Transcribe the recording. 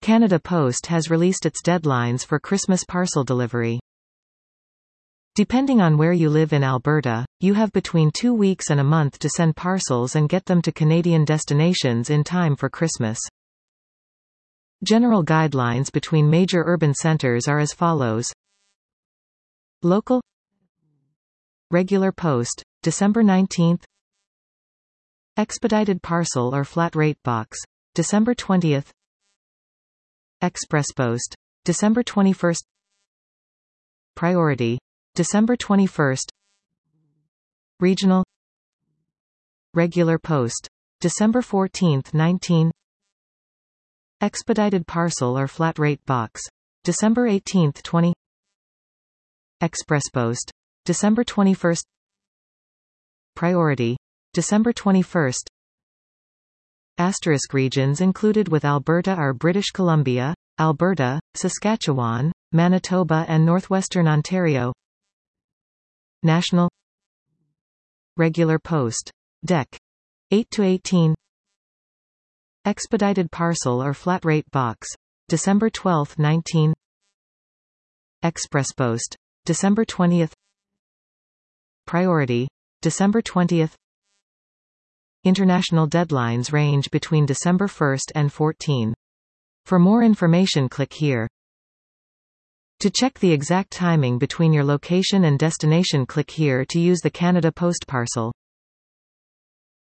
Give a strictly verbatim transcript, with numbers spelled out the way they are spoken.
Canada Post has released its deadlines for Christmas parcel delivery. Depending on where you live in Alberta, you have between two weeks and a month to send parcels and get them to Canadian destinations in time for Christmas. General guidelines between major urban centres are as follows. Local Regular post, December nineteenth. Expedited parcel or flat rate box, December twentieth. Express post, December twenty-first. Priority, December twenty-first. Regional Regular post, December fourteenth nineteen. Expedited parcel or flat rate box, December eighteenth twenty. Express post, December twenty-first. Priority, December twenty-first. Asterisk regions included with Alberta are British Columbia, Alberta, Saskatchewan, Manitoba and Northwestern Ontario. National Regular post, D E C, eight to eighteen. Expedited parcel or flat rate box, December twelfth nineteen. Express post, December twentieth. Priority, December twentieth. International deadlines range between December first and fourteenth. For more information, click here. To check the exact timing between your location and destination, click here to use the Canada Post parcel.